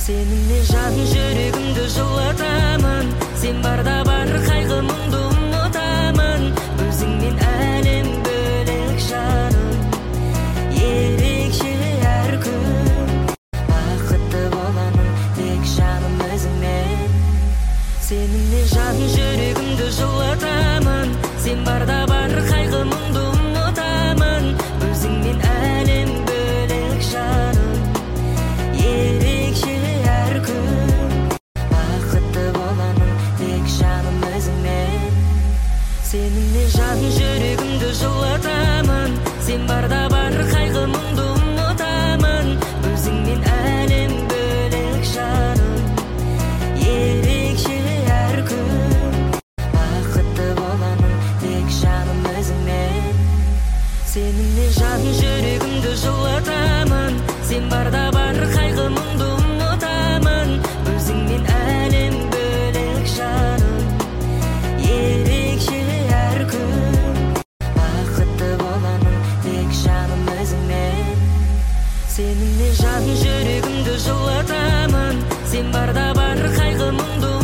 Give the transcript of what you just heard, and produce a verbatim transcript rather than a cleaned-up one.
Seninle жан жүрегімді жылатамын, сен барда бар қайғымды ұмытамын. Өзіңмен әлем бөлек жаным, ерекше әр күн. Бақытты боламын тек жаным өзіңмен. Seninle жан жүрегімді жылатамын, сен барда бар қайғымды ұмытамын. Өзіңмен әлем бөлек жаным, ерекше әр күн. Бақытты боламын тек жаным өзіңмен. Seninle жан жүрегімді жылатамын, сен барда бар қайғымды ұмытамын. Өзіңмен әлем бөлек жаным, ерекше әр күн. Бақытты боламын тек жаным өзіңмен. Seninle жан жүрегімді жылатамын, сен барда бар қайғымды ұмытамын. Өзіңмен әлем бөлек жаным, ерекше әр күн. Бақытты боламын тек жаным өзіңмен. Seninle жан жүрегімді жылатамын, сен барда бар қайғымды